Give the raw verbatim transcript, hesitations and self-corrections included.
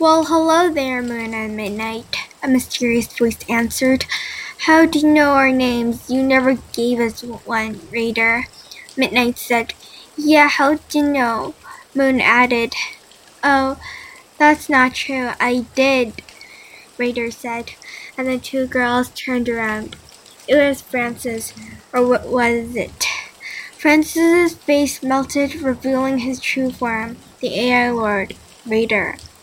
Well, hello there, Moon and Midnight, a mysterious voice answered. How do you know our names? You never gave us one, Raider. Midnight said. Yeah, how'd you know? Moon added. Oh, that's not true. I did, Raider said, and the two girls turned around. It was Francis, or what was it? Francis's face melted, revealing his true form, the A I Lord, Raider.